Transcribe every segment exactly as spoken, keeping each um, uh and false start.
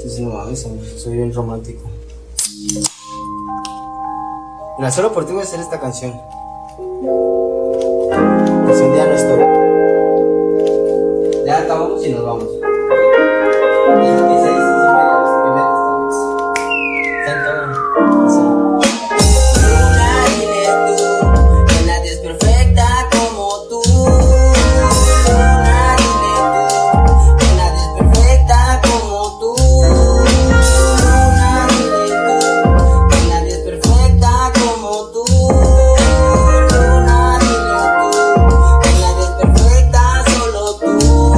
Sí, sí, no mames, soy bien romántico. Mira, solo por ti voy a hacer esta canción. Que si un día no estoy. Ya acabamos y nos vamos. Y seis y media, y media estamos. Está en todo. Sí. Dile tú, que nadie es perfecta como tú. Luna, dile tú, que nadie es perfecta como tú. Luna, dile tú, que nadie es perfecta como tú. Luna, dile tú, que nadie es perfecta, solo tú.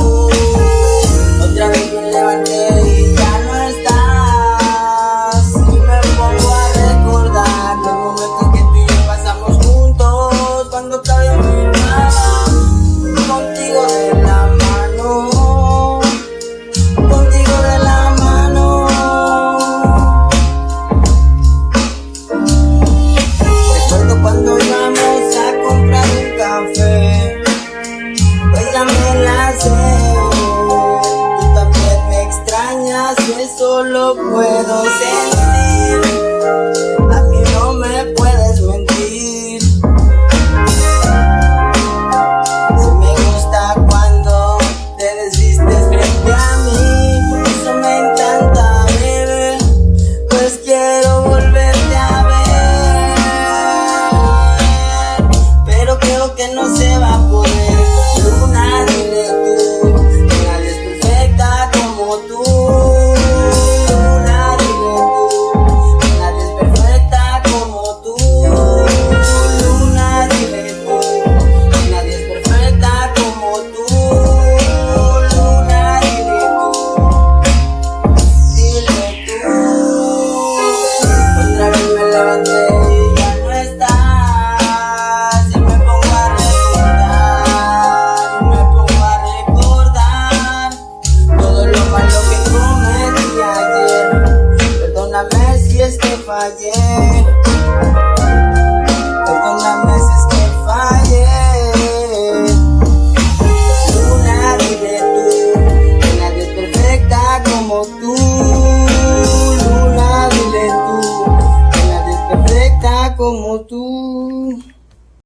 Otra vez me levanté y ya no estás. Y me pongo a recordar los momentos que tú y yo pasamos juntos. Cuando todavía me miraba, contigo de la mano, contigo de la mano. Recuerdo cuando íbamos a comprar un café, pues ya me la sé. Tú también me extrañas y eso lo puedo sentir. A mí no me puedes mentir. Si me gusta cuando te desvistes frente a mí, eso me encanta, bebé, pues quiero volverte a ver, pero creo que no se va a poder. Luna, dile tú, que nadie es perfecta como tú. Luna, dile tú, que nadie es perfecta como tú. Luna, dile tú, que nadie es perfecta como tú. Luna, dile tú, dile tú. Otra vez me levanté y ya no estás. Y me pongo a recordar, y me pongo a recordar todo lo malo que cometí ayer. Perdóname si es que fallé. Perdóname